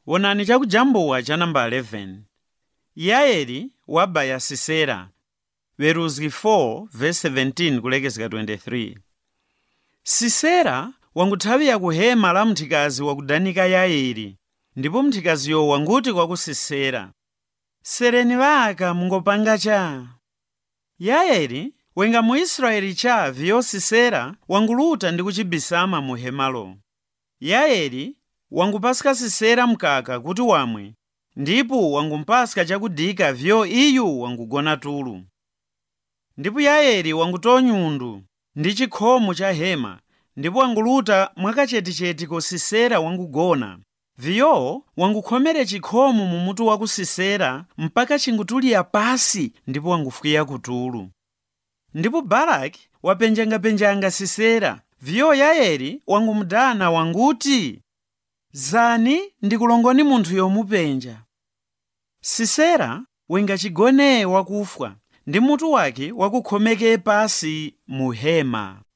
Wonani chakujambuwa cha namba 11. Yaeli wabaya Sisera. Veruzi 4 verse 17 kulekeza 23. Sisera wanguthawiya kuhema la mthikazi wakudanika Yaeli, ndipo mthikaziyo wanguti kwa Sisera, sereni vaka mungopanga cha. Yaeli wenga mu Israeli cha viyo Sisera wanguluta ndi kuchibisama mu hemalo. Yaeli wangupasika Sisera mkaka kuti wamwe, ndipo wangumpasika chakudika vyo iyu wangugona tulu. Ndipo Yaeli wangutoa nyundu ndi chikhomo cha hema, ndipo wanguluta mwakacheticheti ko Sisera wangugona, viyo wangukhomere chikhomo mu mutu wa Sisera mpaka chingutuliya pasi, ndipo wangufukiya kutulu. Ndipo Baraki wapenjanga Sisera, viyo Yaeli wangumudana wanguti, zani ndikulongoni munthu yomupenja. Sisera wenga chigone wakufwa, ndi mutu wake wakukhomeke pasi mu hema.